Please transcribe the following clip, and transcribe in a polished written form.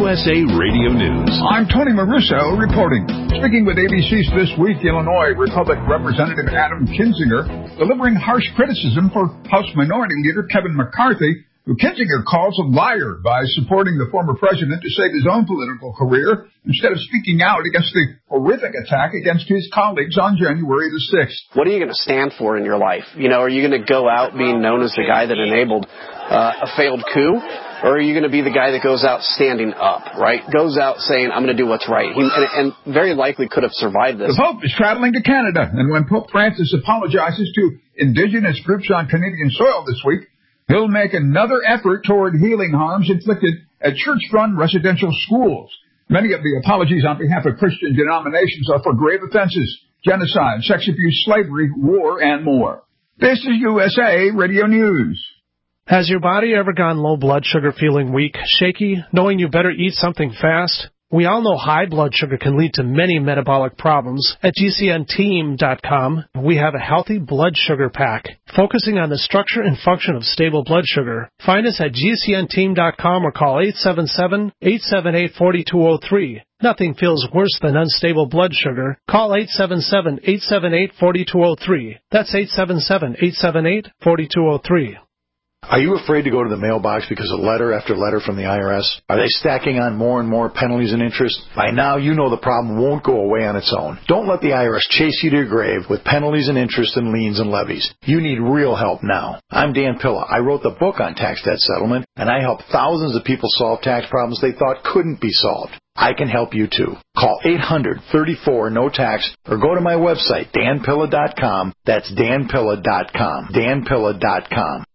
USA Radio News. I'm Tony Maruso reporting. Speaking with ABC's This Week, Illinois Republican Representative Adam Kinzinger delivering harsh criticism for House Minority Leader Kevin McCarthy, who Kinzinger calls a liar by supporting the former president to save his own political career instead of speaking out against the horrific attack against his colleagues on January the 6th. What are you going to stand for in your life? Are you going to go out being known as the guy that enabled a failed coup? Or are you going to be the guy that goes out standing up, right? Goes out saying, I'm going to do what's right. And very likely could have survived this. The Pope is traveling to Canada, and when Pope Francis apologizes to indigenous groups on Canadian soil this week, he'll make another effort toward healing harms inflicted at church-run residential schools. Many of the apologies on behalf of Christian denominations are for grave offenses, genocide, sex abuse, slavery, war, and more. This is USA Radio News. Has your body ever gone low blood sugar, feeling weak, shaky, knowing you better eat something fast? We all know high blood sugar can lead to many metabolic problems. At GCNteam.com, we have a healthy blood sugar pack, focusing on the structure and function of stable blood sugar. Find us at GCNteam.com or call 877-878-4203. Nothing feels worse than unstable blood sugar. Call 877-878-4203. That's 877-878-4203. Are you afraid to go to the mailbox because of letter after letter from the IRS? Are they stacking on more and more penalties and interest? By now, you know the problem won't go away on its own. Don't let the IRS chase you to your grave with penalties and interest and liens and levies. You need real help now. I'm Dan Pilla. I wrote the book on tax debt settlement, and I help thousands of people solve tax problems they thought couldn't be solved. I can help you too. Call 800-34-NO-TAX or go to my website, danpilla.com. That's danpilla.com. danpilla.com.